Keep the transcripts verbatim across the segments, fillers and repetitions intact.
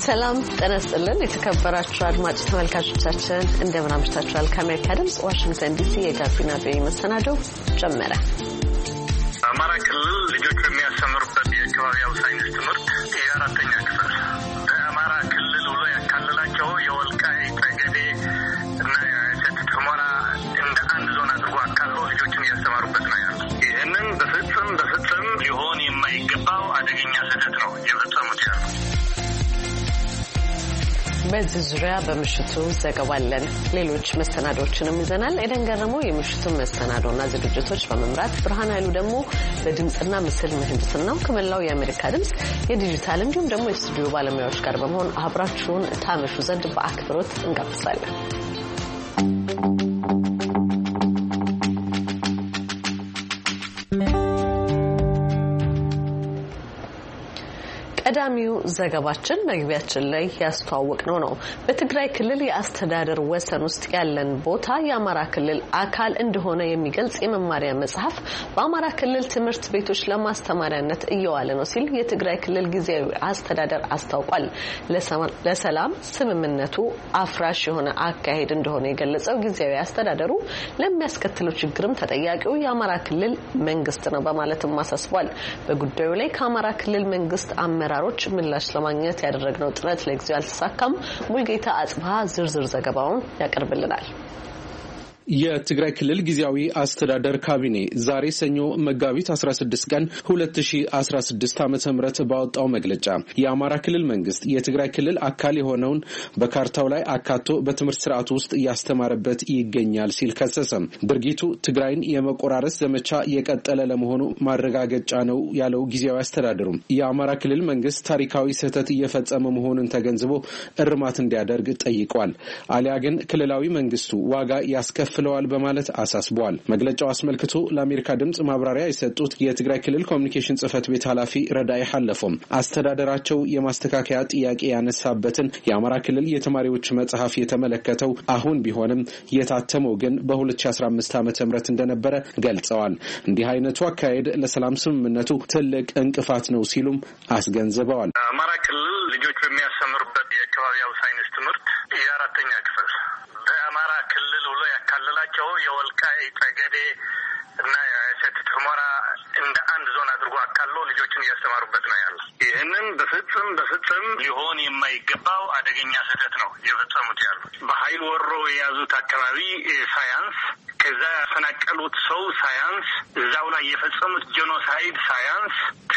ሰላም ጤና ይስጥልን የተከበራችሁ አድማጭ ተመልካቾቻችን እንደምን አምሽታችኋል? ከአሜሪካ ድምጽ ዋሽንግተን ዲሲ የጋቢና ቪኦኤ መሰናዶ ጀመረ። አማራ ክልል ልጆች የሚያስተምሩበት የአካባቢያዊ ሳይንስ ትምህርት የአራተኛ ክፍል በአማራ ክልል ውሎ ያካለላቸው የወልቃይት ጠገዴ እና የሰቲት ሁመራ እንደ አንድ ዞን አድርጎ አካሎ ልጆችን እያስተማሩበት ነው ያለው። ይህንን በፍጹም በፍጹም ሊሆን የማይገባው አደገኛ ስህተት ነው የፈጸሙት ያለው። በዚህ ዙሪያ በምሽቱ ዘገባለን ሌሎች መሰናዶዎችንም ይዘናል። ኤደን ገረመው የምሽቱን መሰናዶና ዝግጅቶች በመምራት ብርሃን ኃይሉ ደግሞ በድምጽና ምስል ምህንድስናው ከመላው የአሜሪካ ድምጽ የዲጂታል እንዲሁም ደግሞ የስቱዲዮ ባለሙያዎች ጋር በመሆን አብራችሁን ታመሹ ዘንድ በአክብሮት እንጋብዛለን። ቀዳሚው ዘገባችን መግቢያችን ላይ ያስተዋወቅነው ነው። በትግራይ ክልል የአስተዳደር ወሰን ውስጥ ያለን ቦታ የአማራ ክልል አካል እንደሆነ የሚገልጽ የመማሪያ መጽሐፍ በአማራ ክልል ትምህርት ቤቶች ለማስተማሪያነት እየዋለ ነው ሲል የትግራይ ክልል ጊዜያዊ አስተዳደር አስታውቋል። ለሰላም ስምምነቱ አፍራሽ የሆነ አካሄድ እንደሆነ የገለጸው ጊዜያዊ አስተዳደሩ ለሚያስከትለው ችግርም ተጠያቂው የአማራ ክልል መንግስት ነው በማለትም አሳስቧል። በጉዳዩ ላይ ከአማራ ክልል መንግስት አመራር ሮች ምላሽ ለማግኘት ያደረግነው ጥረት ለጊዜው አልተሳካም። ሙልጌታ አጽባህ ዝርዝር ዘገባውን ያቀርብልናል። የትግራይ ክልል ጊዜያዊ አስተዳደር ካቢኔ ዛሬ ሰኞ መጋቢት አስራ ስድስት ቀን ሁለት ሺህ አስራ ስድስት ዓመተ ምህረት ባወጣው መግለጫ የአማራ ክልል መንግስት የትግራይ ክልል አካል የሆነውን በካርታው ላይ አካቶ በትምህርት ስርዓቱ ውስጥ ያስተማረበት ይገኛል ሲል ከሰሰም። ድርጊቱ ትግራይን የመቆራረስ ዘመቻ የቀጠለ ለመሆኑ ማረጋገጫ ነው ያለው ጊዜያዊ አስተዳደሩ የአማራ ክልል መንግስት ታሪካዊ ስህተት እየፈጸመ መሆኑን ተገንዝቦ እርማት እንዲያደርግ ጠይቋል። አሊያ ግን ክልላዊ መንግስቱ ዋጋ ያስከፍ ፍለዋል በማለት አሳስቧል። መግለጫው አስመልክቶ ለአሜሪካ ድምጽ ማብራሪያ የሰጡት የትግራይ ክልል ኮሙኒኬሽን ጽህፈት ቤት ኃላፊ ረዳይ ሐለፎም አስተዳደራቸው የማስተካከያ ጥያቄ ያነሳበትን የአማራ ክልል የተማሪዎች መጽሐፍ የተመለከተው አሁን ቢሆንም የታተመው ግን በሁለት ሺህ አስራ አምስት ዓመተ ምህረት እንደነበረ ገልጸዋል። እንዲህ አይነቱ አካሄድ ለሰላም ስምምነቱ ትልቅ እንቅፋት ነው ሲሉም አስገንዝበዋል። አማራ ክልል ልጆች በሚያስተምሩበት የአካባቢያዊ ሳይንስ ትምህርት የአራተኛ ክፍል በአማራ ክልል ውሎ ያካለላቸው የወልቃይት ጠገዴ እና የሰቲት ሁመራ እንደ አንድ ዞን አድርጎ አካሎ ልጆችን እያስተማሩበት ነው ያለው። ይህንን በፍጹም በፍጹም ሊሆን የማይገባው አደገኛ ስህተት ነው የፈጸሙት ያሉት። በኃይል ወሮ የያዙት አካባቢ ሳያንስ፣ ከዛ ያፈናቀሉት ሰው ሳያንስ፣ እዛው ላይ የፈጸሙት ጄኖሳይድ ሳያንስ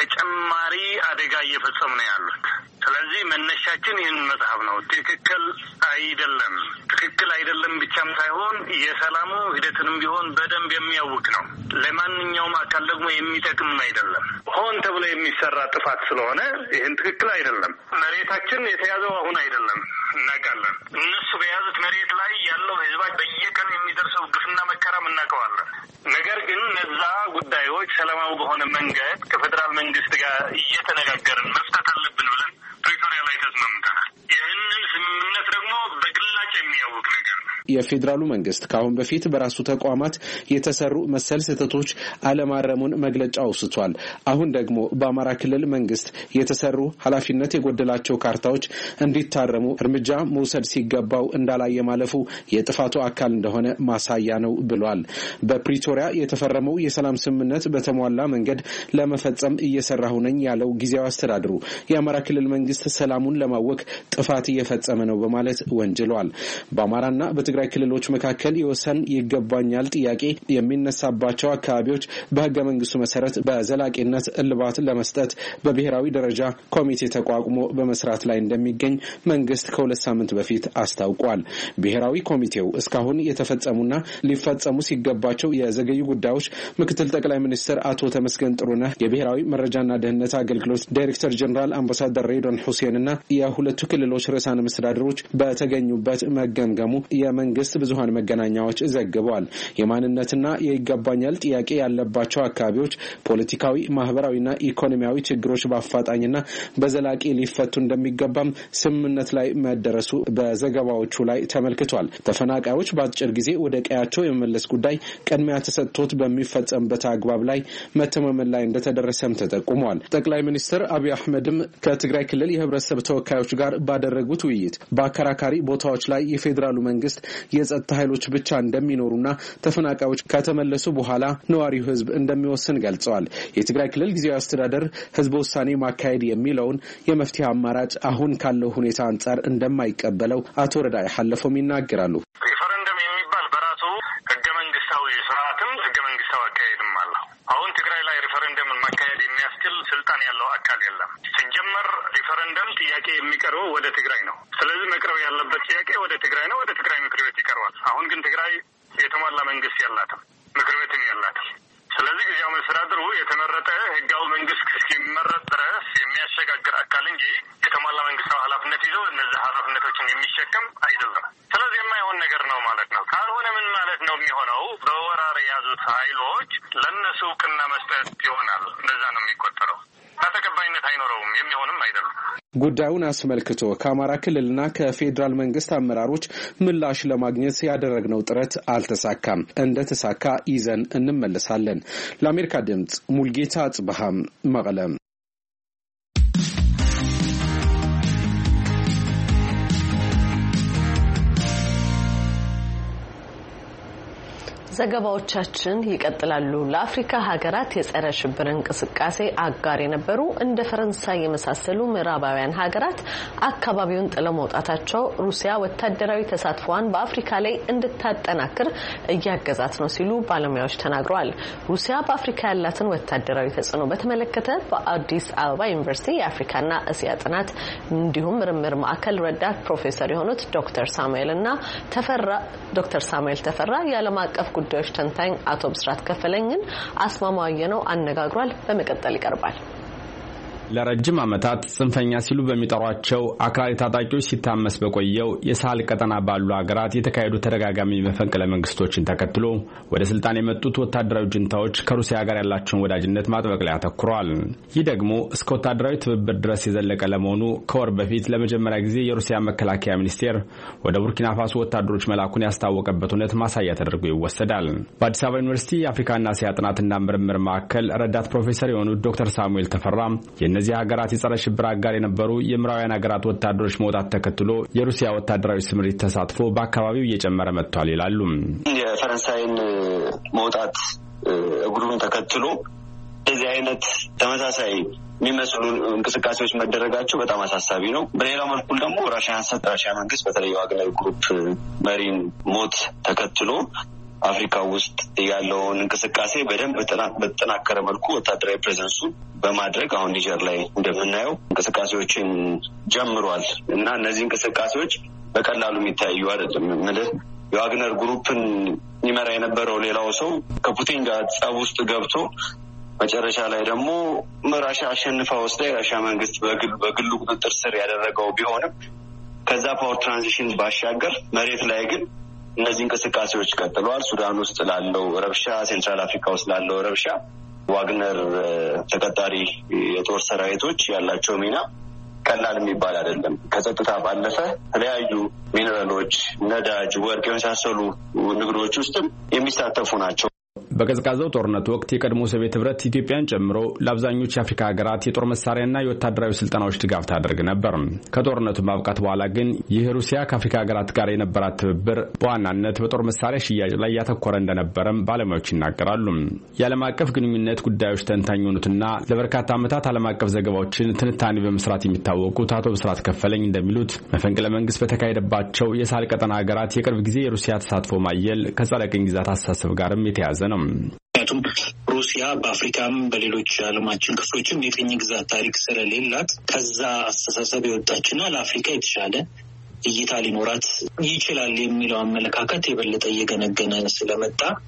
ተጨማሪ አደጋ እየፈጸሙ ነው ያሉት። ስለዚህ መነሻችን ይህን መጽሐፍ ነው። ትክክል አይደለም ትክክል አይደለም ብቻም ሳይሆን የሰላሙ ሂደትንም ቢሆን በደንብ የሚያውቅ ነው። ለማንኛውም አካል ደግሞ የሚጠቅም አይደለም። ሆን ተብሎ የሚሰራ ጥፋት ስለሆነ ይህን ትክክል አይደለም። መሬታችን የተያዘው አሁን አይደለም እናውቃለን። እነሱ በያዙት መሬት ላይ ያለው ህዝባችን በየቀን የሚደርሰው ግፍና መከራም እናውቀዋለን። ነገር ግን እነዛ ጉዳዮች ሰላማዊ በሆነ መንገድ ከፌዴራል መንግስት ጋር እየተነጋገርን መፍታት አለብን ብለን ፕሪቶሪያ ላይ ተስማምተናል። ይህንን ስምምነት ደግሞ በግላጭ የሚያውቅ ነገር ነው። የፌዴራሉ መንግስት ካሁን በፊት በራሱ ተቋማት የተሰሩ መሰል ስህተቶች አለማረሙን መግለጫ አውስቷል። አሁን ደግሞ በአማራ ክልል መንግስት የተሰሩ ኃላፊነት የጎደላቸው ካርታዎች እንዲታረሙ እርምጃ መውሰድ ሲገባው እንዳላየ ማለፉ የጥፋቱ አካል እንደሆነ ማሳያ ነው ብሏል። በፕሪቶሪያ የተፈረመው የሰላም ስምምነት በተሟላ መንገድ ለመፈጸም እየሰራሁ ነኝ ያለው ጊዜያዊ አስተዳደሩ የአማራ ክልል መንግስት ሰላሙን ለማወክ ጥፋት እየፈጸመ ነው በማለት ወንጅሏል። በአማራና በትግራይ ክልሎች መካከል የወሰን ይገባኛል ጥያቄ የሚነሳባቸው አካባቢዎች በህገ መንግስቱ መሰረት በዘላቂነት እልባት ለመስጠት በብሔራዊ ደረጃ ኮሚቴ ተቋቁሞ በመስራት ላይ እንደሚገኝ መንግስት ከሁለት ሳምንት በፊት አስታውቋል። ብሔራዊ ኮሚቴው እስካሁን የተፈጸሙና ሊፈጸሙ ሲገባቸው የዘገዩ ጉዳዮች ምክትል ጠቅላይ ሚኒስትር አቶ ተመስገን ጥሩነህ፣ የብሔራዊ መረጃና ደህንነት አገልግሎት ዳይሬክተር ጀነራል አምባሳደር ሬድዋን ሁሴንና የሁለቱ ክልሎች ርዕሳነ መስተዳድሮች በተገኙበት መገምገሙ የመንግስት የመንግስት ብዙሃን መገናኛዎች ዘግበዋል። የማንነትና የይገባኛል ጥያቄ ያለባቸው አካባቢዎች ፖለቲካዊ፣ ማህበራዊና ኢኮኖሚያዊ ችግሮች በአፋጣኝና በዘላቂ ሊፈቱ እንደሚገባም ስምምነት ላይ መደረሱ በዘገባዎቹ ላይ ተመልክቷል። ተፈናቃዮች በአጭር ጊዜ ወደ ቀያቸው የመመለስ ጉዳይ ቅድሚያ ተሰጥቶት በሚፈጸምበት አግባብ ላይ መተማመን ላይ እንደተደረሰም ተጠቁሟል። ጠቅላይ ሚኒስትር አብይ አህመድም ከትግራይ ክልል የህብረተሰብ ተወካዮች ጋር ባደረጉት ውይይት በአከራካሪ ቦታዎች ላይ የፌዴራሉ መንግስት የጸጥታ ኃይሎች ብቻ እንደሚኖሩና ተፈናቃዮች ከተመለሱ በኋላ ነዋሪው ህዝብ እንደሚወስን ገልጸዋል። የትግራይ ክልል ጊዜያዊ አስተዳደር ህዝብ ውሳኔ ማካሄድ የሚለውን የመፍትሄ አማራጭ አሁን ካለው ሁኔታ አንጻር እንደማይቀበለው አቶ ረዳይ ሐለፎም ይናገራሉ። ሪፈረንደም የሚባል በራሱ ህገ መንግስታዊ ስርዓትም ህገ መንግስታዊ አካሄድም አለ። አሁን ትግራይ ላይ ሪፈረንደምን ማካሄድ የሚያስችል ስልጣን ያለው አካል የለም። ሲጀመር ሪፈረንደም ጥያቄ የሚቀርበው ወደ ትግራይ ነው። ስለዚህ መቅረብ ያለበት ጥያቄ ወደ ትግራይ ነው፣ ወደ ትግራይ ምክር ቤት ይቀርባል። አሁን ግን ትግራይ የተሟላ መንግስት የላትም፣ ምክር ቤትም የላትም። ስለዚህ ጊዜያዊ መስተዳድሩ የተመረጠ ህጋዊ መንግስት እስኪመረጥ ድረስ የሚያሸጋግር አካል እንጂ የተሟላ መንግስታዊ ኃላፊነት ይዞ እነዚህ ኃላፊነቶችን የሚሸከም አይደለም። ስለዚህ የማይሆን ነገር ነው ማለት ነው። ካልሆነ ምን ማለት ነው የሚሆነው? በወራር የያዙት ኃይሎች ለእነሱ እውቅና መስጠት ይሆናል። እንደዛ ነው የሚቆጠረው። ተቀባይነት አይኖረውም፣ የሚሆንም አይደለም። ጉዳዩን አስመልክቶ ከአማራ ክልልና ከፌዴራል መንግስት አመራሮች ምላሽ ለማግኘት ያደረግነው ጥረት አልተሳካም። እንደተሳካ ይዘን እንመለሳለን። ለአሜሪካ ድምጽ ሙልጌታ አጽበሃም መቀለም። ዘገባዎቻችን ይቀጥላሉ። ለአፍሪካ ሀገራት የጸረ ሽብር እንቅስቃሴ አጋር የነበሩ እንደ ፈረንሳይ የመሳሰሉ ምዕራባውያን ሀገራት አካባቢውን ጥለው መውጣታቸው ሩሲያ ወታደራዊ ተሳትፎዋን በአፍሪካ ላይ እንድታጠናክር እያገዛት ነው ሲሉ ባለሙያዎች ተናግረዋል። ሩሲያ በአፍሪካ ያላትን ወታደራዊ ተጽዕኖ በተመለከተ በአዲስ አበባ ዩኒቨርሲቲ የአፍሪካና እስያ ጥናት እንዲሁም ምርምር ማዕከል ረዳት ፕሮፌሰር የሆኑት ዶክተር ሳሙኤልና ተፈራ ዶክተር ሳሙኤል ተፈራ የዓለም አቀፍ ጉዳዮች ተንታኝ አቶ ብስራት ከፈለኝን አስማማው ነው አነጋግሯል። በመቀጠል ይቀርባል። ለረጅም ዓመታት ጽንፈኛ ሲሉ በሚጠሯቸው አክራሪ ታጣቂዎች ሲታመስ በቆየው የሳህል ቀጠና ባሉ ሀገራት የተካሄዱ ተደጋጋሚ መፈንቅለ መንግስቶችን ተከትሎ ወደ ስልጣን የመጡት ወታደራዊ ጁንታዎች ከሩሲያ ጋር ያላቸውን ወዳጅነት ማጥበቅ ላይ አተኩረዋል። ይህ ደግሞ እስከ ወታደራዊ ትብብር ድረስ የዘለቀ ለመሆኑ ከወር በፊት ለመጀመሪያ ጊዜ የሩሲያ መከላከያ ሚኒስቴር ወደ ቡርኪና ፋሶ ወታደሮች መላኩን ያስታወቀበት እውነት ማሳያ ተደርጎ ይወሰዳል። በአዲስ አበባ ዩኒቨርሲቲ የአፍሪካና እስያ ጥናትና ምርምር ማዕከል ረዳት ፕሮፌሰር የሆኑት ዶክተር ሳሙኤል ተፈራ እነዚህ ሀገራት የጸረ ሽብር አጋር የነበሩ የምዕራባውያን ሀገራት ወታደሮች መውጣት ተከትሎ የሩሲያ ወታደራዊ ስምሪት ተሳትፎ በአካባቢው እየጨመረ መጥቷል ይላሉ። የፈረንሳይን መውጣት እግሩን ተከትሎ እዚህ አይነት ተመሳሳይ የሚመስሉ እንቅስቃሴዎች መደረጋቸው በጣም አሳሳቢ ነው። በሌላ መልኩ ደግሞ ራሽያን ሰጥ ራሽያ መንግስት በተለይ ዋግነር ግሩፕ መሪን ሞት ተከትሎ አፍሪካ ውስጥ ያለውን እንቅስቃሴ በደንብ በተጠናከረ መልኩ ወታደራዊ ፕሬዘንሱ በማድረግ አሁን ኒጀር ላይ እንደምናየው እንቅስቃሴዎችን ጀምሯል እና እነዚህ እንቅስቃሴዎች በቀላሉ የሚታዩ አይደለም። ማለት የዋግነር ግሩፕን ይመራ የነበረው ሌላው ሰው ከፑቲን ጋር ጸብ ውስጥ ገብቶ መጨረሻ ላይ ደግሞ ራሽያ አሸንፋ ወስዳ የራሽያ መንግስት በግል በግሉ ቁጥጥር ስር ያደረገው ቢሆንም ከዛ ፓወር ትራንዚሽን ባሻገር መሬት ላይ ግን እነዚህ እንቅስቃሴዎች ቀጥለዋል። ሱዳን ውስጥ ላለው ረብሻ፣ ሴንትራል አፍሪካ ውስጥ ላለው ረብሻ ዋግነር ተቀጣሪ የጦር ሰራዊቶች ያላቸው ሚና ቀላል የሚባል አይደለም። ከጸጥታ ባለፈ የተለያዩ ሚነራሎች፣ ነዳጅ፣ ወርቅ የመሳሰሉ ንግዶች ውስጥም የሚሳተፉ ናቸው። በቀዝቃዛው ጦርነት ወቅት የቀድሞ ሶቪየት ህብረት ኢትዮጵያን ጨምሮ ለአብዛኞቹ የአፍሪካ ሀገራት የጦር መሳሪያና የወታደራዊ ስልጠናዎች ድጋፍ ታደርግ ነበር። ከጦርነቱ ማብቃት በኋላ ግን ይህ ሩሲያ ከአፍሪካ ሀገራት ጋር የነበራት ትብብር በዋናነት በጦር መሳሪያ ሽያጭ ላይ ያተኮረ እንደነበረም ባለሙያዎች ይናገራሉ። የዓለም አቀፍ ግንኙነት ጉዳዮች ተንታኝ የሆኑትና ለበርካታ ዓመታት ዓለም አቀፍ ዘገባዎችን ትንታኔ በመስራት የሚታወቁት አቶ ብስራት ከፈለኝ እንደሚሉት መፈንቅለ መንግስት በተካሄደባቸው የሳህል ቀጠና ሀገራት የቅርብ ጊዜ የሩሲያ ተሳትፎ ማየል ከጸረ ቅኝ ግዛት አስተሳሰብ ጋርም የተያዘ ነው። ምክንያቱም ሩሲያ በአፍሪካም በሌሎች ዓለማችን ክፍሎችም የቅኝ ግዛት ታሪክ ስለሌላት ከዛ አስተሳሰብ የወጣችና ለአፍሪካ የተሻለ እይታ ሊኖራት ይችላል የሚለው አመለካከት የበለጠ እየገነገነ ስለመጣ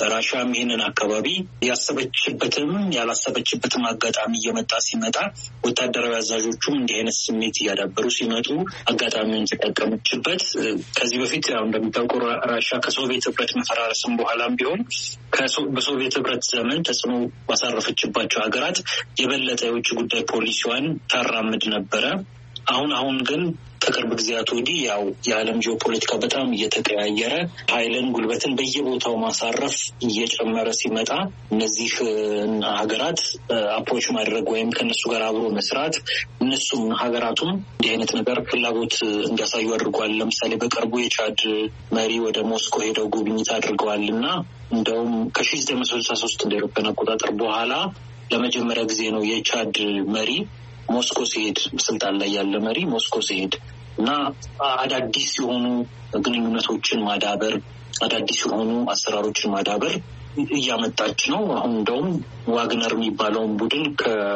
ራሻም ይህንን አካባቢ ያሰበችበትም ያላሰበችበትም አጋጣሚ እየመጣ ሲመጣ ወታደራዊ አዛዦቹም እንዲህ አይነት ስሜት እያዳበሩ ሲመጡ አጋጣሚውን ተጠቀመችበት። ከዚህ በፊት ያው እንደምታውቀው ራሻ ከሶቪየት ህብረት መፈራረስም በኋላም ቢሆን በሶቪየት ህብረት ዘመን ተጽዕኖ ባሳረፈችባቸው ሀገራት የበለጠ የውጭ ጉዳይ ፖሊሲዋን ታራምድ ነበረ። አሁን አሁን ግን ከቅርብ ጊዜያት ወዲህ ያው የዓለም ጂኦፖለቲካ በጣም እየተቀያየረ ኃይልን ጉልበትን በየቦታው ማሳረፍ እየጨመረ ሲመጣ እነዚህ ሀገራት አፕሮች ማድረግ ወይም ከነሱ ጋር አብሮ መስራት እነሱም ሀገራቱም እንዲህ አይነት ነገር ፍላጎት እንዲያሳዩ አድርጓል። ለምሳሌ በቅርቡ የቻድ መሪ ወደ ሞስኮ ሄደው ጉብኝት አድርገዋል እና እንደውም ከሺህ ዘጠኝ መቶ ስልሳ ሶስት እንደ አውሮፓውያን አቆጣጠር በኋላ ለመጀመሪያ ጊዜ ነው የቻድ መሪ ሞስኮ ሲሄድ ስልጣን ላይ ያለ መሪ ሞስኮ ሲሄድ እና አዳዲስ የሆኑ ግንኙነቶችን ማዳበር አዳዲስ የሆኑ አሰራሮችን ማዳበር እያመጣች ነው። አሁን እንደውም ዋግነር የሚባለውን ቡድን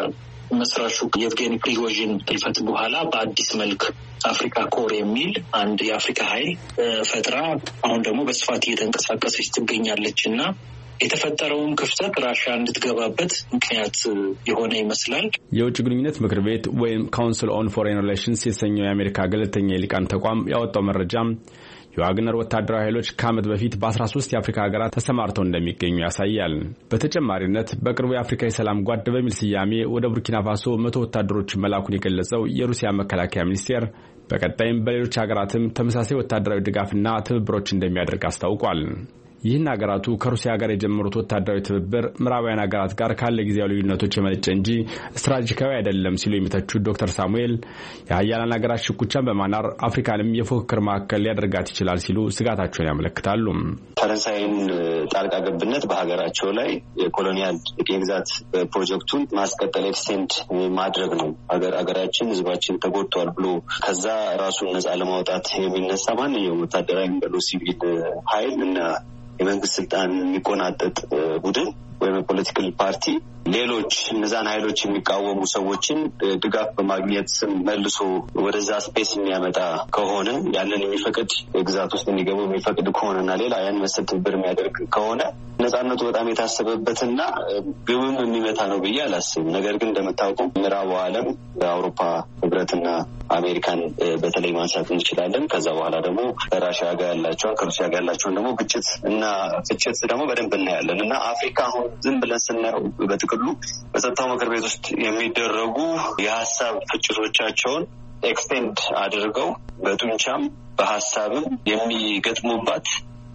ከመስራቹ የቭጌኒ ፕሪጎዥን ህልፈት በኋላ በአዲስ መልክ አፍሪካ ኮር የሚል አንድ የአፍሪካ ኃይል ፈጥራ አሁን ደግሞ በስፋት እየተንቀሳቀሰች ትገኛለች እና የተፈጠረውን ክፍተት ራሽያ እንድትገባበት ምክንያት የሆነ ይመስላል። የውጭ ግንኙነት ምክር ቤት ወይም ካውንስል ኦን ፎሬን ሪሌሽንስ የተሰኘው የአሜሪካ ገለልተኛ የሊቃን ተቋም ያወጣው መረጃ የዋግነር ወታደራዊ ኃይሎች ከዓመት በፊት በአስራ ሶስት የአፍሪካ ሀገራት ተሰማርተው እንደሚገኙ ያሳያል። በተጨማሪነት በቅርቡ የአፍሪካ የሰላም ጓድ በሚል ስያሜ ወደ ቡርኪና ፋሶ መቶ ወታደሮች መላኩን የገለጸው የሩሲያ መከላከያ ሚኒስቴር በቀጣይም በሌሎች ሀገራትም ተመሳሳይ ወታደራዊ ድጋፍና ትብብሮች እንደሚያደርግ አስታውቋል። ይህን ሀገራቱ ከሩሲያ ጋር የጀመሩት ወታደራዊ ትብብር ምዕራባውያን ሀገራት ጋር ካለ ጊዜያዊ ልዩነቶች የመነጨ እንጂ ስትራቴጂካዊ አይደለም ሲሉ የሚተቹት ዶክተር ሳሙኤል የሀያላን ሀገራት ሽኩቻን በማናር አፍሪካንም የፉክክር ማዕከል ሊያደርጋት ይችላል ሲሉ ስጋታቸውን ያመለክታሉ። ፈረንሳይን ጣልቃ ገብነት በሀገራቸው ላይ የኮሎኒያል የግዛት ፕሮጀክቱን ማስቀጠል ኤክስቴንድ ማድረግ ነው። ሀገራችን ህዝባችን ተጎድቷል ብሎ ከዛ ራሱን ነጻ ለማውጣት የሚነሳ ማንኛውም ወታደራዊ የሚበሉ ሲቪል ኃይል እና የመንግስት ስልጣን የሚቆናጠጥ ቡድን ወይም የፖለቲካል ፓርቲ ሌሎች እነዛን ኃይሎች የሚቃወሙ ሰዎችን ድጋፍ በማግኘት ስም መልሶ ወደዛ ስፔስ የሚያመጣ ከሆነ ያንን የሚፈቅድ ግዛት ውስጥ የሚገቡ የሚፈቅድ ከሆነና ሌላ ያን መሰል ትብብር የሚያደርግ ከሆነ ነጻነቱ በጣም የታሰበበትና ግብም የሚመታ ነው ብዬ አላስብም። ነገር ግን እንደምታውቀው ምዕራቡ ዓለም በአውሮፓ ህብረትና አሜሪካን በተለይ ማንሳት እንችላለን። ከዛ በኋላ ደግሞ ከራሽያ ጋር ያላቸውን ከሩሲያ ጋር ያላቸውን ደግሞ ግጭት እና ፍጭት ደግሞ በደንብ እናያለን እና አፍሪካ አሁን ዝም ብለን ስናየው በጥቅሉ በጸጥታው ምክር ቤት ውስጥ የሚደረጉ የሀሳብ ፍጭቶቻቸውን ኤክስቴንድ አድርገው በጡንቻም በሀሳብም የሚገጥሙባት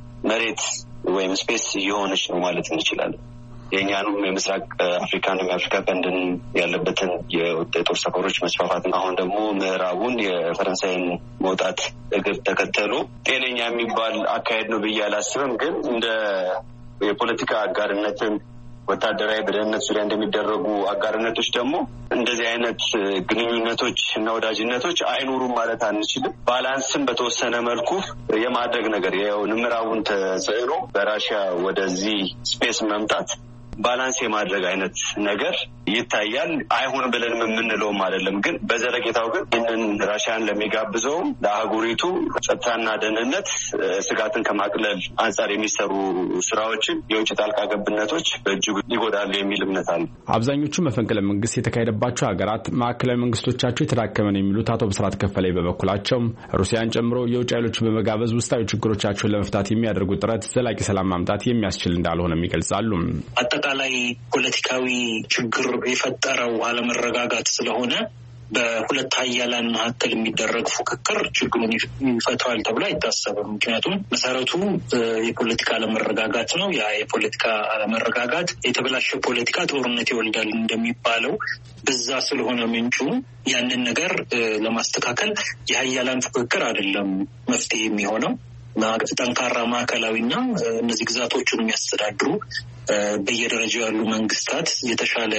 መሬት ወይም ስፔስ እየሆነች ነው ማለት እንችላለን። የእኛንም የምስራቅ አፍሪካንም የአፍሪካ ቀንድን ያለበትን የጦር ሰፈሮች መስፋፋት አሁን ደግሞ ምዕራቡን የፈረንሳይን መውጣት እግር ተከተሉ ጤነኛ የሚባል አካሄድ ነው ብዬ አላስብም። ግን እንደ የፖለቲካ አጋርነትን ወታደራዊ በደህንነት ዙሪያ እንደሚደረጉ አጋርነቶች ደግሞ እንደዚህ አይነት ግንኙነቶች እና ወዳጅነቶች አይኖሩም ማለት አንችልም። ባላንስን በተወሰነ መልኩ የማድረግ ነገር የምዕራቡን ተጽዕኖ በራሽያ ወደዚህ ስፔስ መምጣት ባላንስ የማድረግ አይነት ነገር ይታያል። አይሆን ብለን የምንለውም አይደለም። ግን በዘለቄታው ግን ይህንን ራሽያን ለሚጋብዘው ለአህጉሪቱ ጸጥታና ደህንነት ስጋትን ከማቅለል አንጻር የሚሰሩ ስራዎችን የውጭ ጣልቃ ገብነቶች በእጅጉ ይጎዳሉ የሚል እምነት አለ። አብዛኞቹ መፈንቅለ መንግስት የተካሄደባቸው ሀገራት ማዕከላዊ መንግስቶቻቸው የተዳከመ ነው የሚሉት አቶ ብስራት ከፈላይ በበኩላቸው ሩሲያን ጨምሮ የውጭ ኃይሎችን በመጋበዝ ውስጣዊ ችግሮቻቸውን ለመፍታት የሚያደርጉት ጥረት ዘላቂ ሰላም ማምጣት የሚያስችል እንዳልሆነም ይገልጻሉ። አጠቃላይ ፖለቲካዊ ችግር የፈጠረው አለመረጋጋት ስለሆነ በሁለት ሀያላን መካከል የሚደረግ ፉክክር ችግሩን ይፈታዋል ተብሎ አይታሰብም። ምክንያቱም መሰረቱ የፖለቲካ አለመረጋጋት ነው። ያ የፖለቲካ አለመረጋጋት የተበላሸ ፖለቲካ ጦርነት ይወልዳል እንደሚባለው በዛ ስለሆነ ምንጩ ያንን ነገር ለማስተካከል የሀያላን ፉክክር አይደለም መፍትሄ የሚሆነው። ጠንካራ ማዕከላዊና እነዚህ ግዛቶቹን የሚያስተዳድሩ በየደረጃው ያሉ መንግስታት የተሻለ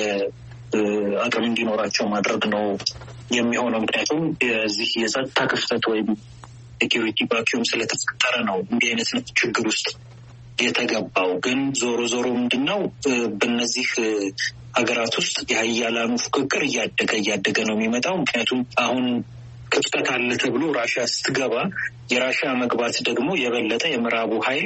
አቅም እንዲኖራቸው ማድረግ ነው የሚሆነው። ምክንያቱም የዚህ የጸጥታ ክፍተት ወይም ሴኪሪቲ ቫኪዩም ስለተፈጠረ ነው እንዲህ አይነት ችግር ውስጥ የተገባው። ግን ዞሮ ዞሮ ምንድነው በእነዚህ ሀገራት ውስጥ የሀያላኑ ፉክክር እያደገ እያደገ ነው የሚመጣው። ምክንያቱም አሁን ክፍተት አለ ተብሎ ራሽያ ስትገባ የራሽያ መግባት ደግሞ የበለጠ የምዕራቡ ኃይል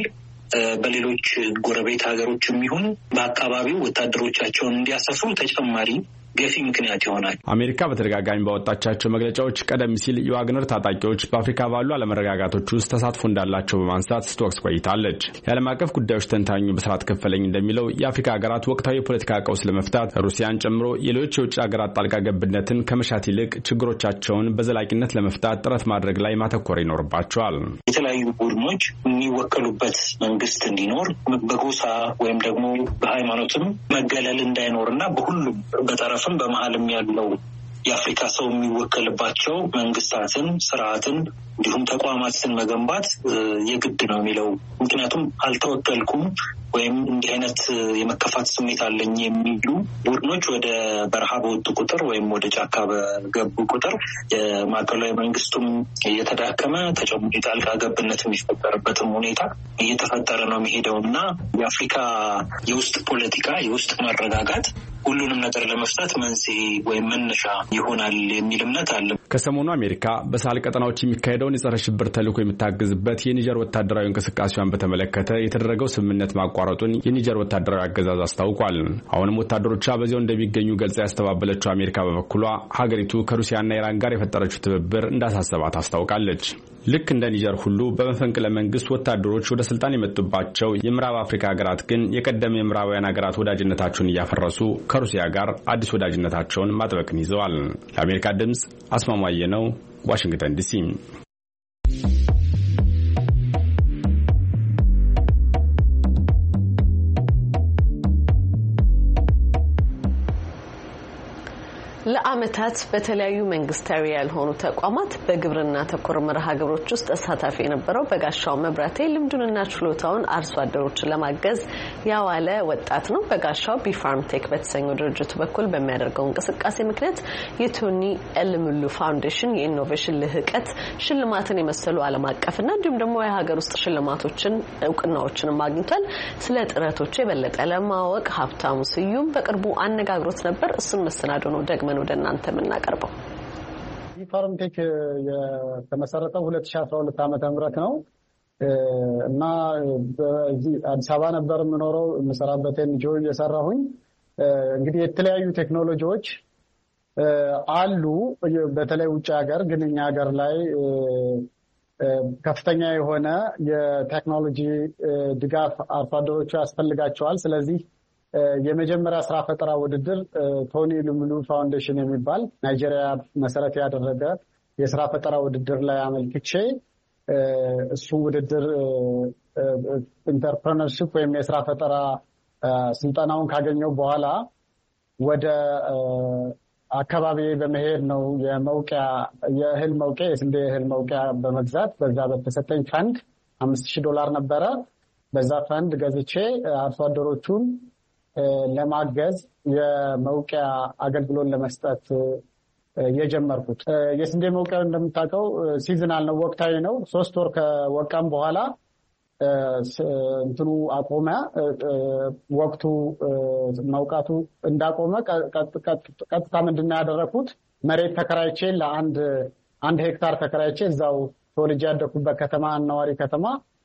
በሌሎች ጎረቤት ሀገሮችም ይሁን በአካባቢው ወታደሮቻቸውን እንዲያሰፍሩ ተጨማሪ ገፊ ምክንያት ይሆናል። አሜሪካ በተደጋጋሚ ባወጣቻቸው መግለጫዎች ቀደም ሲል የዋግነር ታጣቂዎች በአፍሪካ ባሉ አለመረጋጋቶች ውስጥ ተሳትፎ እንዳላቸው በማንሳት ስትወቅስ ቆይታለች። የዓለም አቀፍ ጉዳዮች ተንታኙ በስርዓት ከፈለኝ እንደሚለው የአፍሪካ ሀገራት ወቅታዊ የፖለቲካ ቀውስ ለመፍታት ሩሲያን ጨምሮ የሌሎች የውጭ ሀገራት ጣልቃ ገብነትን ከመሻት ይልቅ ችግሮቻቸውን በዘላቂነት ለመፍታት ጥረት ማድረግ ላይ ማተኮር ይኖርባቸዋል። የተለያዩ ቡድኖች የሚወከሉበት መንግስት እንዲኖር በጎሳ ወይም ደግሞ በሃይማኖትም መገለል እንዳይኖርና በሁሉም በጠረፍ በመሃልም ያለው የአፍሪካ ሰው የሚወከልባቸው መንግስታትን ስርዓትን እንዲሁም ተቋማትን መገንባት የግድ ነው የሚለው ምክንያቱም አልተወከልኩም ወይም እንዲህ አይነት የመከፋት ስሜት አለኝ የሚሉ ቡድኖች ወደ በረሃ በወጡ ቁጥር ወይም ወደ ጫካ በገቡ ቁጥር የማዕከላዊ መንግስቱም እየተዳከመ ተጨማሪ ጣልቃ ገብነት የሚፈጠርበትም ሁኔታ እየተፈጠረ ነው የሚሄደው እና የአፍሪካ የውስጥ ፖለቲካ የውስጥ መረጋጋት ሁሉንም ነገር ለመፍታት መንስኤ ወይም መነሻ ይሆናል የሚል እምነት አለ። ከሰሞኑ አሜሪካ በሳህል ቀጠናዎች የሚካሄደውን የጸረ ሽብር ተልዕኮ የምታግዝበት የኒጀር ወታደራዊ እንቅስቃሴዋን በተመለከተ የተደረገው ስምምነት ማቋረጡን የኒጀር ወታደራዊ አገዛዝ አስታውቋል። አሁንም ወታደሮቿ በዚያው እንደሚገኙ ገልጻ ያስተባበለችው አሜሪካ በበኩሏ ሀገሪቱ ከሩሲያና ኢራን ጋር የፈጠረችው ትብብር እንዳሳሰባት አስታውቃለች። ልክ እንደ ኒጀር ሁሉ በመፈንቅለ መንግስት ወታደሮች ወደ ስልጣን የመጡባቸው የምዕራብ አፍሪካ ሀገራት ግን የቀደመ የምዕራባውያን ሀገራት ወዳጅነታቸውን እያፈረሱ ከሩሲያ ጋር አዲስ ወዳጅነታቸውን ማጥበቅን ይዘዋል። ለአሜሪካ ድምጽ አስማማየ ነው፣ ዋሽንግተን ዲሲ። ለአመታት በተለያዩ መንግስታዊ ያልሆኑ ተቋማት በግብርና ተኮር መርሃ ግብሮች ውስጥ ተሳታፊ የነበረው በጋሻው መብራቴ ልምዱንና ችሎታውን አርሶ አደሮችን ለማገዝ ያዋለ ወጣት ነው። በጋሻው ቢፋርም ቴክ በተሰኘው ድርጅቱ በኩል በሚያደርገው እንቅስቃሴ ምክንያት የቶኒ ኤልሙሉ ፋውንዴሽን የኢኖቬሽን ልህቀት ሽልማትን የመሰሉ ዓለም አቀፍና እንዲሁም ደግሞ የሀገር ውስጥ ሽልማቶችን እውቅናዎችን አግኝቷል። ስለ ጥረቶቹ የበለጠ ለማወቅ ሀብታሙ ስዩም በቅርቡ አነጋግሮት ነበር። እሱን መሰናዶ ነው ደግመ ወደ እናንተ የምናቀርበው። ቢፋርም ቴክ የተመሰረተው ሁለት ሺህ አስራ ሁለት ዓመተ ምህረት ነው እና በዚህ አዲስ አበባ ነበር የምኖረው የምሰራበት ኤንጂኦ እየሰራሁኝ እንግዲህ የተለያዩ ቴክኖሎጂዎች አሉ በተለይ ውጭ ሀገር ግን እኛ ሀገር ላይ ከፍተኛ የሆነ የቴክኖሎጂ ድጋፍ አርሶ አደሮቹ ያስፈልጋቸዋል። ስለዚህ የመጀመሪያ ስራ ፈጠራ ውድድር ቶኒ ኤልሙሉ ፋውንዴሽን የሚባል ናይጄሪያ መሰረት ያደረገ የስራ ፈጠራ ውድድር ላይ አመልክቼ እሱ ውድድር ኢንተርፕረነርሺፕ ወይም የስራ ፈጠራ ስልጠናውን ካገኘው በኋላ ወደ አካባቢ በመሄድ ነው የመውቂያ የእህል መውቂያ የስንዴ እህል መውቂያ በመግዛት በዛ በተሰጠኝ ፈንድ አምስት ሺህ ዶላር ነበረ። በዛ ፈንድ ገዝቼ አርሶ አደሮቹን ለማገዝ የመውቂያ አገልግሎት ለመስጠት የጀመርኩት። የስንዴ መውቂያ እንደምታውቀው ሲዝናል ነው፣ ወቅታዊ ነው። ሶስት ወር ከወቃም በኋላ እንትኑ አቆመ። ወቅቱ መውቃቱ እንዳቆመ ቀጥታ ምንድነው ያደረኩት መሬት ተከራይቼ ለአንድ አንድ ሄክታር ተከራይቼ እዛው ተወልጄ ያደኩበት ከተማ አናዋሪ ከተማ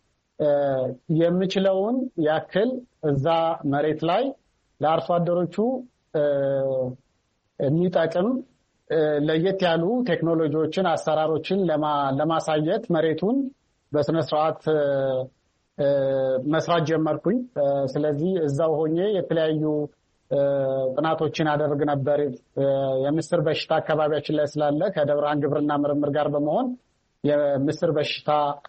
የምችለውን ያክል እዛ መሬት ላይ ለአርሶ አደሮቹ የሚጠቅም ለየት ያሉ ቴክኖሎጂዎችን አሰራሮችን ለማሳየት መሬቱን በስነ ስርዓት መስራት ጀመርኩኝ። ስለዚህ እዛው ሆኜ የተለያዩ ጥናቶችን አደርግ ነበር። የምስር በሽታ አካባቢያችን ላይ ስላለ ከደብረ ብርሃን ግብርና ምርምር ጋር በመሆን የምስር በሽታ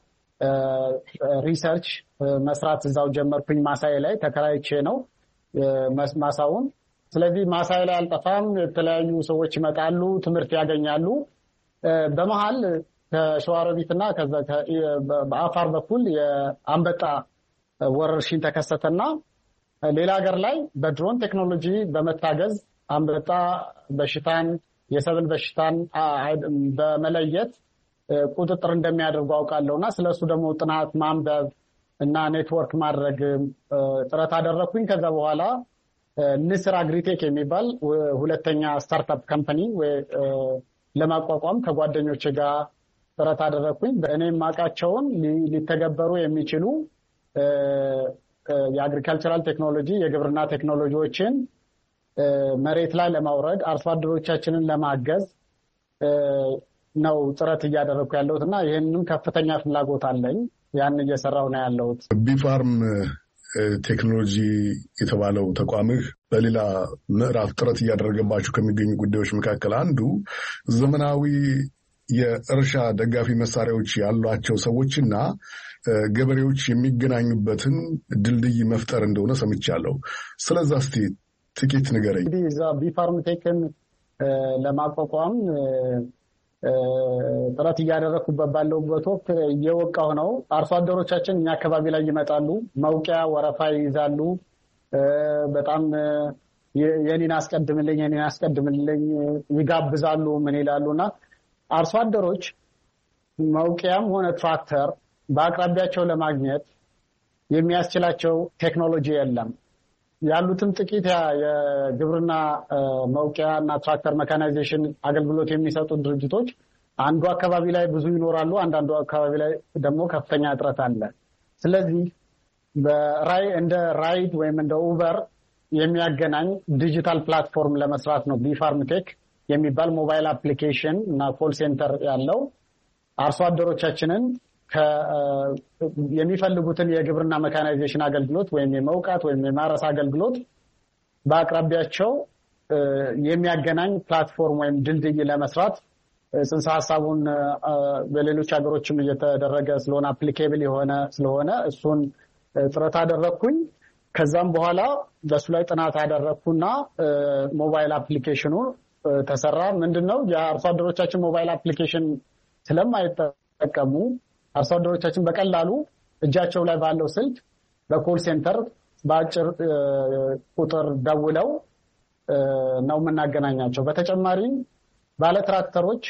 ሪሰርች መስራት እዛው ጀመርኩኝ። ማሳዬ ላይ ተከራይቼ ነው ማሳውን። ስለዚህ ማሳዬ ላይ አልጠፋም። የተለያዩ ሰዎች ይመጣሉ፣ ትምህርት ያገኛሉ። በመሃል ከሸዋሮቢትና ከዛ በአፋር በኩል የአንበጣ ወረርሽኝ ተከሰተና ሌላ ሀገር ላይ በድሮን ቴክኖሎጂ በመታገዝ አንበጣ በሽታን የሰብል በሽታን በመለየት ቁጥጥር እንደሚያደርጉ አውቃለሁና ስለሱ ደግሞ ጥናት ማንበብ እና ኔትወርክ ማድረግ ጥረት አደረኩኝ። ከዛ በኋላ ንስር አግሪቴክ የሚባል ሁለተኛ ስታርታፕ ካምፓኒ ለማቋቋም ከጓደኞቼ ጋር ጥረት አደረኩኝ። በእኔ ማቃቸውን ሊተገበሩ የሚችሉ የአግሪካልቸራል ቴክኖሎጂ የግብርና ቴክኖሎጂዎችን መሬት ላይ ለማውረድ አርሶ አደሮቻችንን ለማገዝ ነው ጥረት እያደረኩ ያለሁትና ይሄንንም ከፍተኛ ፍላጎት አለኝ። ያን እየሰራው ነው ያለሁት። ቢፋርም ቴክኖሎጂ የተባለው ተቋምህ በሌላ ምዕራፍ ጥረት እያደረገባቸው ከሚገኙ ጉዳዮች መካከል አንዱ ዘመናዊ የእርሻ ደጋፊ መሳሪያዎች ያሏቸው ሰዎችና ገበሬዎች የሚገናኙበትን ድልድይ መፍጠር እንደሆነ ሰምቻለሁ። ስለዛ እስቲ ጥቂት ንገረኝ። እንግዲህ እዛ ቢፋርም ቴክን ለማቋቋም ጥረት እያደረኩበት ባለሁበት ወቅት እየወቃሁ ነው። አርሶ አደሮቻችን እኛ አካባቢ ላይ ይመጣሉ፣ መውቂያ ወረፋ ይይዛሉ። በጣም የኔን አስቀድምልኝ የኔን አስቀድምልኝ ይጋብዛሉ። ምን ይላሉና አርሶ አደሮች መውቂያም ሆነ ትራክተር በአቅራቢያቸው ለማግኘት የሚያስችላቸው ቴክኖሎጂ የለም። ያሉትም ጥቂት የግብርና መውቂያ እና ትራክተር ሜካናይዜሽን አገልግሎት የሚሰጡ ድርጅቶች አንዱ አካባቢ ላይ ብዙ ይኖራሉ፣ አንዳንዱ አካባቢ ላይ ደግሞ ከፍተኛ እጥረት አለ። ስለዚህ በራይ እንደ ራይድ ወይም እንደ ኡበር የሚያገናኝ ዲጂታል ፕላትፎርም ለመስራት ነው ቢፋርም ቴክ የሚባል ሞባይል አፕሊኬሽን እና ኮል ሴንተር ያለው አርሶ አደሮቻችንን የሚፈልጉትን የግብርና ሜካናይዜሽን አገልግሎት ወይም የመውቃት ወይም የማረስ አገልግሎት በአቅራቢያቸው የሚያገናኝ ፕላትፎርም ወይም ድልድይ ለመስራት ጽንሰ ሐሳቡን በሌሎች ሀገሮችም እየተደረገ ስለሆነ አፕሊኬብል የሆነ ስለሆነ እሱን ጥረት አደረኩኝ። ከዛም በኋላ በሱ ላይ ጥናት አደረኩና ሞባይል አፕሊኬሽኑ ተሰራ። ምንድነው የአርሶ አደሮቻችን ሞባይል አፕሊኬሽን ስለማይጠቀሙ አርሶ አደሮቻችን በቀላሉ እጃቸው ላይ ባለው ስልክ በኮል ሴንተር በአጭር ቁጥር ደውለው ነው የምናገናኛቸው። በተጨማሪም ባለ ትራክተሮች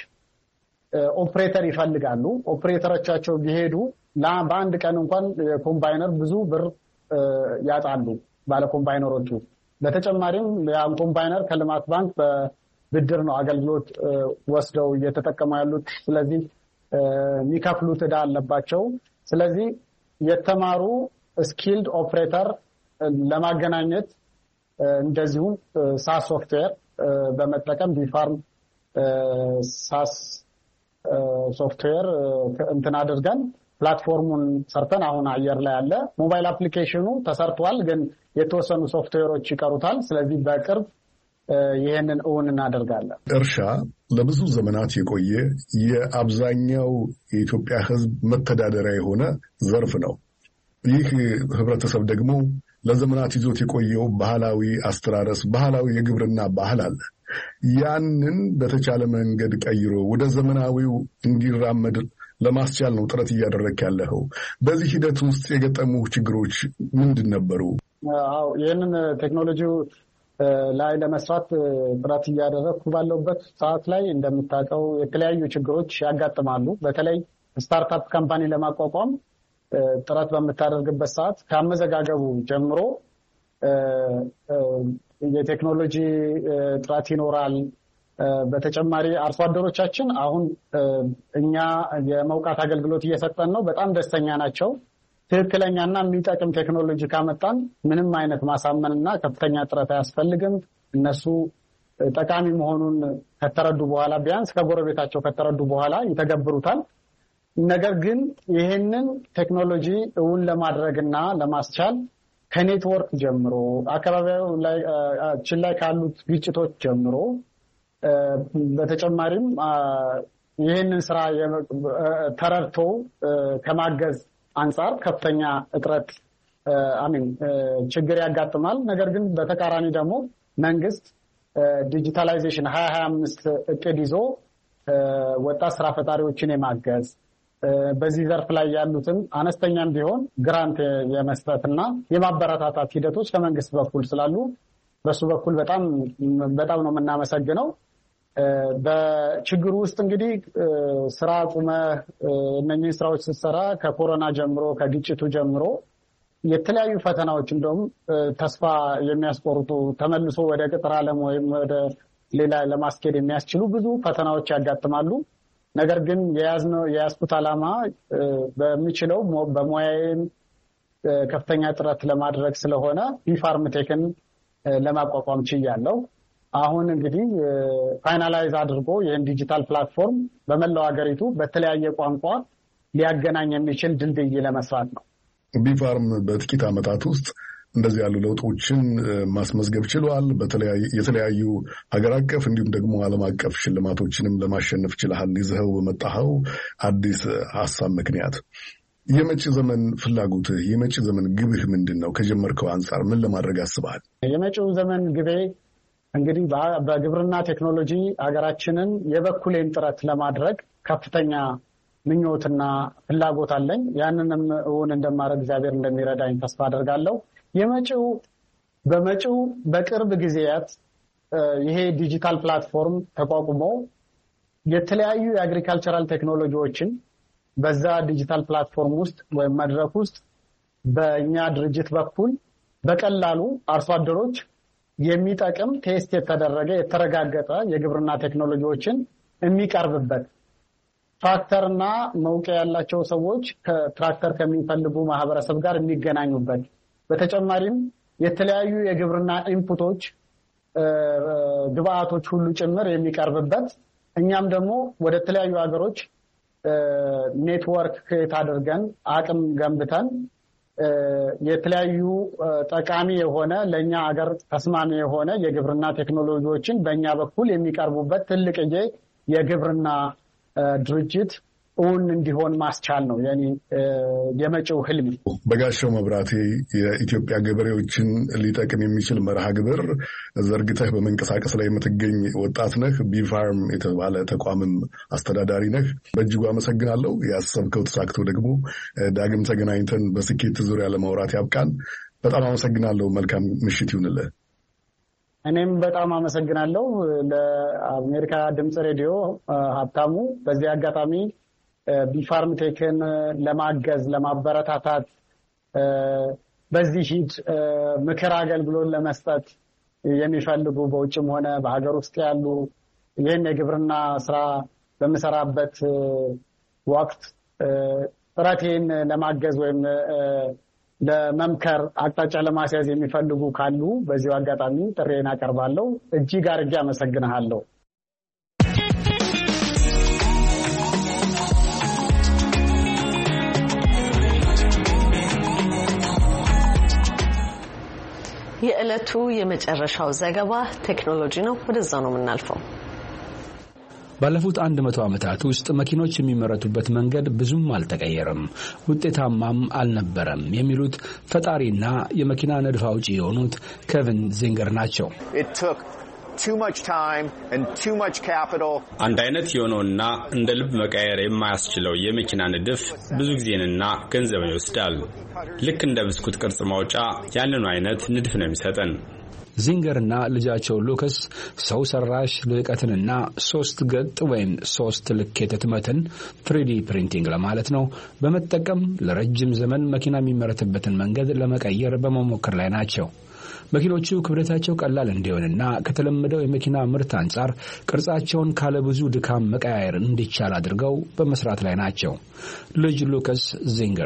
ኦፕሬተር ይፈልጋሉ። ኦፕሬተሮቻቸው ቢሄዱ በአንድ ቀን እንኳን ኮምባይነር ብዙ ብር ያጣሉ ባለ ኮምባይነሮቹ። በተጨማሪም ያን ኮምባይነር ከልማት ባንክ በብድር ነው አገልግሎት ወስደው እየተጠቀሙ ያሉት። ስለዚህ የሚከፍሉት ዕዳ አለባቸው። ስለዚህ የተማሩ ስኪልድ ኦፕሬተር ለማገናኘት እንደዚሁም ሳስ ሶፍትዌር በመጠቀም ቢፋርም ሳስ ሶፍትዌር እንትን አድርገን ፕላትፎርሙን ሰርተን አሁን አየር ላይ አለ። ሞባይል አፕሊኬሽኑ ተሰርቷል፣ ግን የተወሰኑ ሶፍትዌሮች ይቀሩታል። ስለዚህ በቅርብ ይሄንን እውን እናደርጋለን። እርሻ ለብዙ ዘመናት የቆየ የአብዛኛው የኢትዮጵያ ሕዝብ መተዳደሪያ የሆነ ዘርፍ ነው። ይህ ህብረተሰብ ደግሞ ለዘመናት ይዞት የቆየው ባህላዊ አስተራረስ፣ ባህላዊ የግብርና ባህል አለ። ያንን በተቻለ መንገድ ቀይሮ ወደ ዘመናዊው እንዲራመድ ለማስቻል ነው ጥረት እያደረክ ያለው። በዚህ ሂደት ውስጥ የገጠሙ ችግሮች ምንድን ነበሩ? አዎ ይህንን ቴክኖሎጂው ላይ ለመስራት ጥረት እያደረኩ ባለውበት ሰዓት ላይ እንደምታውቀው የተለያዩ ችግሮች ያጋጥማሉ። በተለይ ስታርታፕ ካምፓኒ ለማቋቋም ጥረት በምታደርግበት ሰዓት ከአመዘጋገቡ ጀምሮ የቴክኖሎጂ ጥረት ይኖራል። በተጨማሪ አርሶ አደሮቻችን አሁን እኛ የመውቃት አገልግሎት እየሰጠን ነው፣ በጣም ደስተኛ ናቸው። ትክክለኛና የሚጠቅም ቴክኖሎጂ ካመጣን ምንም አይነት ማሳመንና ከፍተኛ ጥረት አያስፈልግም። እነሱ ጠቃሚ መሆኑን ከተረዱ በኋላ ቢያንስ ከጎረቤታቸው ከተረዱ በኋላ ይተገብሩታል። ነገር ግን ይህንን ቴክኖሎጂ እውን ለማድረግና ለማስቻል ከኔትወርክ ጀምሮ አካባቢያችን ላይ ካሉት ግጭቶች ጀምሮ በተጨማሪም ይህንን ስራ ተረድቶ ከማገዝ አንጻር ከፍተኛ እጥረት አሚን ችግር ያጋጥማል። ነገር ግን በተቃራኒ ደግሞ መንግስት ዲጂታላይዜሽን ሀያ ሀያ አምስት እቅድ ይዞ ወጣት ስራ ፈጣሪዎችን የማገዝ በዚህ ዘርፍ ላይ ያሉትን አነስተኛም ቢሆን ግራንት የመስጠትና የማበረታታት ሂደቶች ከመንግስት በኩል ስላሉ በሱ በኩል በጣም በጣም ነው የምናመሰግነው። በችግሩ ውስጥ እንግዲህ ስራ ቁመ እነኚህ ስራዎች ስትሰራ ከኮሮና ጀምሮ ከግጭቱ ጀምሮ የተለያዩ ፈተናዎች እንደውም ተስፋ የሚያስቆርጡ ተመልሶ ወደ ቅጥር ዓለም ወይም ወደ ሌላ ለማስኬድ የሚያስችሉ ብዙ ፈተናዎች ያጋጥማሉ። ነገር ግን የያዝነው የያዝኩት ዓላማ በሚችለው በሙያዬም ከፍተኛ ጥረት ለማድረግ ስለሆነ ቢፋርምቴክን ለማቋቋም ችያለሁ። አሁን እንግዲህ ፋይናላይዝ አድርጎ ይህን ዲጂታል ፕላትፎርም በመላው ሀገሪቱ በተለያየ ቋንቋ ሊያገናኝ የሚችል ድልድይ ለመስራት ነው። ቢፋርም በጥቂት ዓመታት ውስጥ እንደዚህ ያሉ ለውጦችን ማስመዝገብ ችሏል። የተለያዩ ሀገር አቀፍ እንዲሁም ደግሞ ዓለም አቀፍ ሽልማቶችንም ለማሸነፍ ችለሃል። ይዘኸው በመጣኸው አዲስ ሀሳብ ምክንያት የመጪ ዘመን ፍላጎትህ፣ የመጪ ዘመን ግብህ ምንድን ነው? ከጀመርከው አንጻር ምን ለማድረግ አስበሃል? የመጪው ዘመን ግቤ እንግዲህ በግብርና ቴክኖሎጂ ሀገራችንን የበኩሌን ጥረት ለማድረግ ከፍተኛ ምኞትና ፍላጎት አለኝ። ያንንም እውን እንደማድረግ እግዚአብሔር እንደሚረዳኝ ተስፋ አደርጋለሁ። የመጪው በመጪው በቅርብ ጊዜያት ይሄ ዲጂታል ፕላትፎርም ተቋቁሞ የተለያዩ የአግሪካልቸራል ቴክኖሎጂዎችን በዛ ዲጂታል ፕላትፎርም ውስጥ ወይም መድረክ ውስጥ በእኛ ድርጅት በኩል በቀላሉ አርሶ አደሮች የሚጠቅም ቴስት የተደረገ የተረጋገጠ የግብርና ቴክኖሎጂዎችን የሚቀርብበት ትራክተርና መውቂያ ያላቸው ሰዎች ከትራክተር ከሚፈልጉ ማህበረሰብ ጋር የሚገናኙበት በተጨማሪም የተለያዩ የግብርና ኢንፑቶች ግብአቶች ሁሉ ጭምር የሚቀርብበት እኛም ደግሞ ወደ ተለያዩ ሀገሮች ኔትወርክ ክሬት አድርገን አቅም ገንብተን የተለያዩ ጠቃሚ የሆነ ለኛ ሀገር ተስማሚ የሆነ የግብርና ቴክኖሎጂዎችን በእኛ በኩል የሚቀርቡበት ትልቅ የግብርና ድርጅት እውን እንዲሆን ማስቻል ነው የኔ የመጪው ህልም። በጋሻው መብራቴ የኢትዮጵያ ገበሬዎችን ሊጠቅም የሚችል መርሃ ግብር ዘርግተህ በመንቀሳቀስ ላይ የምትገኝ ወጣት ነህ። ቢፋርም የተባለ ተቋምም አስተዳዳሪ ነህ። በእጅጉ አመሰግናለሁ። ያሰብከው ተሳክቶ ደግሞ ዳግም ተገናኝተን በስኬት ዙሪያ ለማውራት ያብቃን። በጣም አመሰግናለሁ። መልካም ምሽት ይሁንልህ። እኔም በጣም አመሰግናለሁ ለአሜሪካ ድምጽ ሬዲዮ ሀብታሙ። በዚህ አጋጣሚ ቢፋርምቴክን ለማገዝ ለማበረታታት በዚህ ሂድ ምክር አገልግሎት ለመስጠት የሚፈልጉ በውጭም ሆነ በሀገር ውስጥ ያሉ ይህን የግብርና ስራ በምሰራበት ወቅት ጥረቴን ለማገዝ ወይም ለመምከር አቅጣጫ ለማስያዝ የሚፈልጉ ካሉ በዚሁ አጋጣሚ ጥሬን አቀርባለሁ። እጅግ አድርጌ አመሰግናለሁ። የዕለቱ የመጨረሻው ዘገባ ቴክኖሎጂ ነው። ወደዛ ነው የምናልፈው። ባለፉት አንድ መቶ ዓመታት ውስጥ መኪኖች የሚመረቱበት መንገድ ብዙም አልተቀየረም፣ ውጤታማም አልነበረም የሚሉት ፈጣሪና የመኪና ንድፍ አውጪ የሆኑት ኬቪን ዚንገር ናቸው። አንድ አይነት የሆነውና እንደ ልብ መቀየር የማያስችለው የመኪና ንድፍ ብዙ ጊዜንና ገንዘብን ይወስዳል። ልክ እንደ ብስኩት ቅርጽ ማውጫ ያንኑ አይነት ንድፍ ነው የሚሰጠን። ዚንገርና ልጃቸው ሉካስ ሰው ሰራሽ ልቀትንና ሶስት ገጥ ወይም ሶስት ልኬት ህትመትን ትሪ ዲ ፕሪንቲንግ ለማለት ነው በመጠቀም ለረጅም ዘመን መኪና የሚመረትበትን መንገድ ለመቀየር በመሞከር ላይ ናቸው። መኪኖቹ ክብደታቸው ቀላል እንዲሆንና ከተለመደው የመኪና ምርት አንጻር ቅርጻቸውን ካለ ብዙ ድካም መቀያየር እንዲቻል አድርገው በመስራት ላይ ናቸው። ልጅ ሉካስ ዚንገር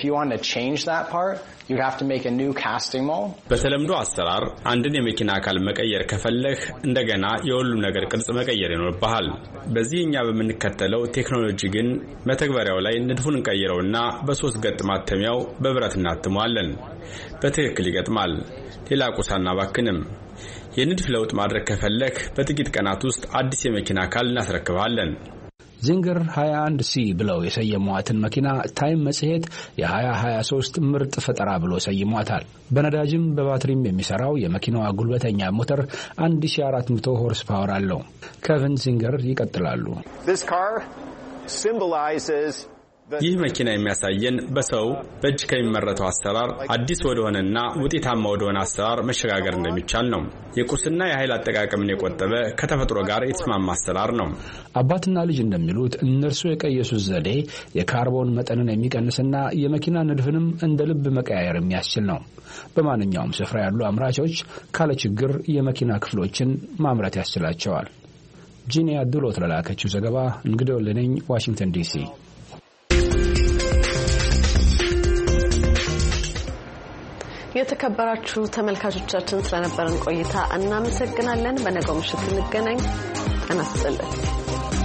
በተለምዶ አሰራር አንድን የመኪና አካል መቀየር ከፈለህ እንደገና የሁሉም ነገር ቅርጽ መቀየር ይኖርብሃል። በዚህኛ በምንከተለው ቴክኖሎጂ ግን መተግበሪያው ላይ ንድፉን እንቀይረውና በሶስት ገጥ ማተሚያው በብረት እናትመዋለን። በትክክል ይገጥማል። ሌላ ቁሳና ባክንም የንድፍ ለውጥ ማድረግ ከፈለክ በጥቂት ቀናት ውስጥ አዲስ የመኪና አካል እናስረክባለን። ዚንገር ሃያ አንድ ሲ ብለው የሰየሟትን መኪና ታይም መጽሔት የ2023 ምርጥ ፈጠራ ብሎ ሰይሟታል። በነዳጅም በባትሪም የሚሰራው የመኪናዋ ጉልበተኛ ሞተር አንድ ሺህ አራት መቶ ሆርስ ፓወር አለው። ኬቪን ዚንገር ይቀጥላሉ። ይህ መኪና የሚያሳየን በሰው በእጅ ከሚመረተው አሰራር አዲስ ወደሆነና ውጤታማ ወደሆነ አሰራር መሸጋገር እንደሚቻል ነው። የቁስና የኃይል አጠቃቀምን የቆጠበ ከተፈጥሮ ጋር የተስማማ አሰራር ነው። አባትና ልጅ እንደሚሉት እነርሱ የቀየሱት ዘዴ የካርቦን መጠንን የሚቀንስና የመኪና ንድፍንም እንደ ልብ መቀያየር የሚያስችል ነው። በማንኛውም ስፍራ ያሉ አምራቾች ካለ ችግር የመኪና ክፍሎችን ማምረት ያስችላቸዋል። ጂኒያ ዱሎት ለላከችው ዘገባ እንግዲህ ወለነኝ ዋሽንግተን ዲሲ። የተከበራችሁ ተመልካቾቻችን ስለነበረን ቆይታ እናመሰግናለን። በነገው ምሽት እንገናኝ። ጤና ይስጥልን።